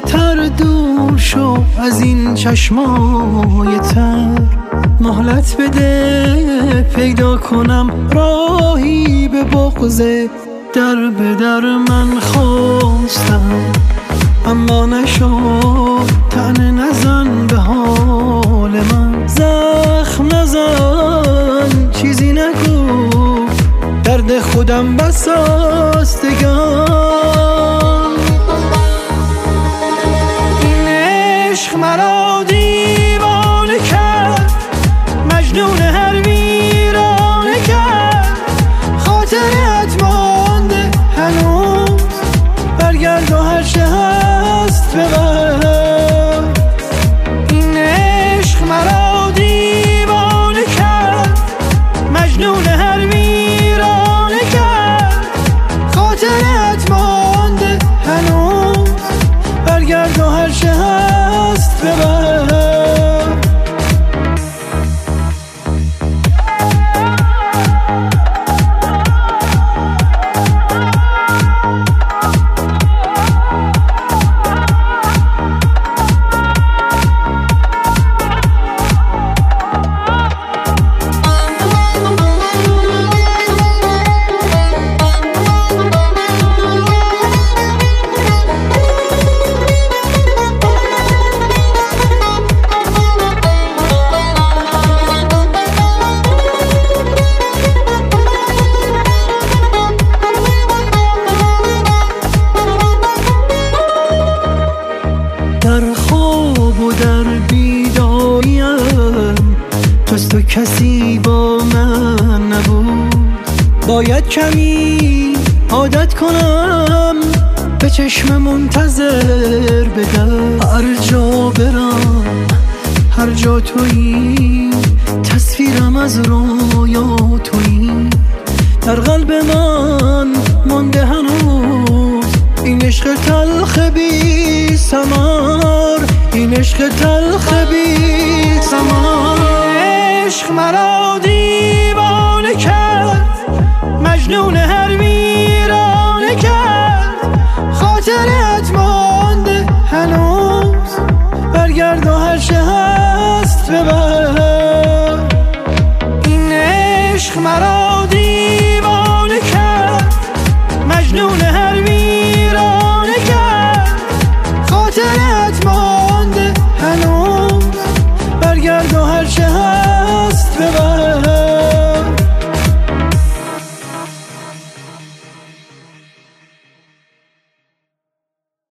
تر دور شو از این چشمای تر، مهلت بده پیدا کنم راهی به بغض در به در من خواستم، اما نشد طعنه نزن به حال من، زخم نزن چیزی نگو درد خودم بساست دگان. این عشق مرا دیوانه کرد، مجنون هر ویرانه کرد، خاطرت مانده هنوز، برگرد و هر چه هست ببر. این عشق مرا دیوانه کرد، مجنون هر ویرانه کرد، خاطرت مانده هنوز، برگرد و هر چه هست ببر. در خواب و در بیداریم جز تو کسی با من نبود، باید کمی عادت کنم به چشم منتظر بدم. هر جا برم هر جا تویی، تصویرم از رویا تویی، در قلب من مانده هنوز این عشق تلخ بی ثمر، این عشق تلخ بی ثمر. عشق مرا دیوانه کرد، مجنون هر ویرانه کرد، خاطرت مانده هنوز، برگرد و هر چه هست ببر. این عشق مرا دیوانه کرد، مجنون هر ویرانه کرد، خاطرت مانده هنوز، برگرد و هر چه هست ببر.